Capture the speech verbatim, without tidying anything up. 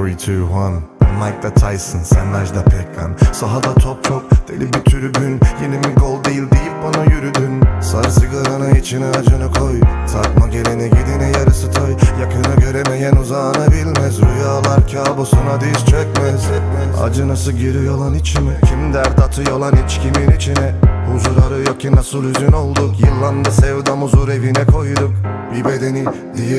three, two, one. Mike'da Tyson, sen Ajda Pekkan. Sahada top çok, deli bir tribün. Yeni mi gol değil deyip bana yürüdün. Sar sigaranı içine, acını koy. Takma gelene gidine, yarısı toy. Yakını göremeyen uzağını bilmez. Rüyalar kabusuna diz çökmez. Acı nasıl giriyor lan içime? Kim dert atıyor lan hiç kimin içine? Huzur arıyor ki nasıl hüzün olduk. Yıllandı sevdam, huzur evine koyduk. Bir bedeni diye